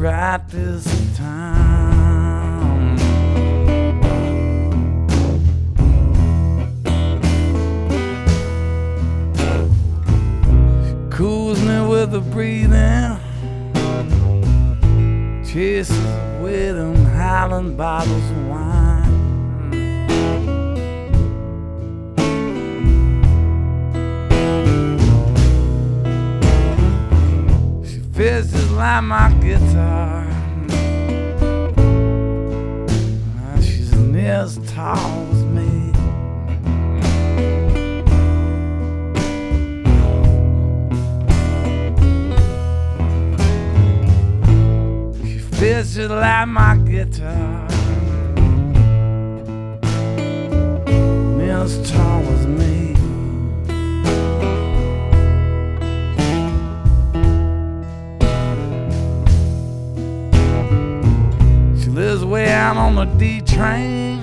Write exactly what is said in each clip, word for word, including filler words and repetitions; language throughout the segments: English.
right this time. She cools me with her breathing, chases with them Highland bottles of wine. Feels just like my guitar. Now she's near as tall as me. She feels just like my guitar. Near as tall as me. Lives way out on the D train,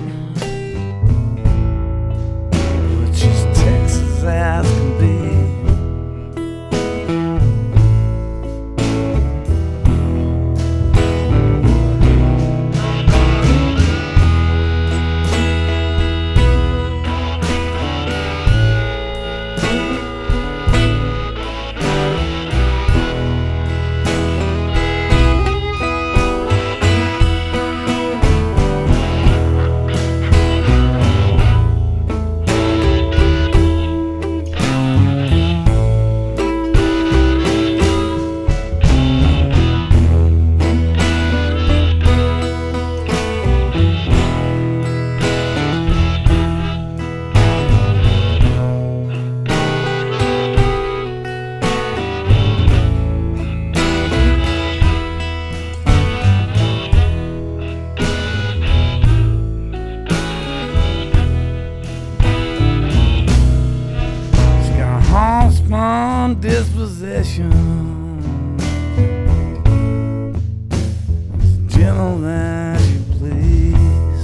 but she's Texas as can be. Disposition, as gentle as you please.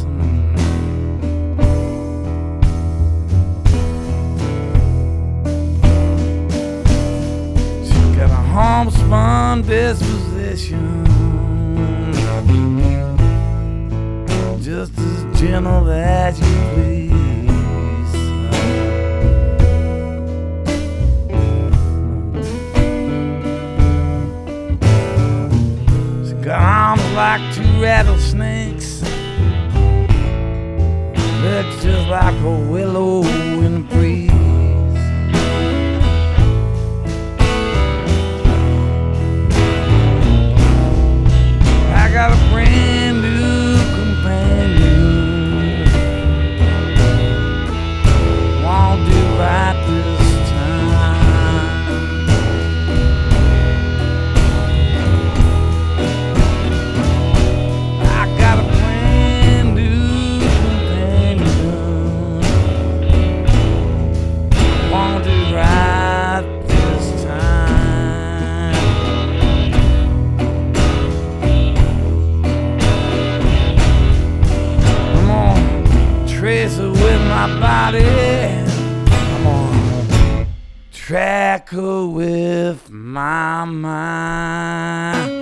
She's got a homespun disposition, just as gentle as you please. Got arms like two rattlesnakes, legs just like a willow in the breeze. I got a brand new companion, won't do right this with my body, I'm gonna track her with my mind.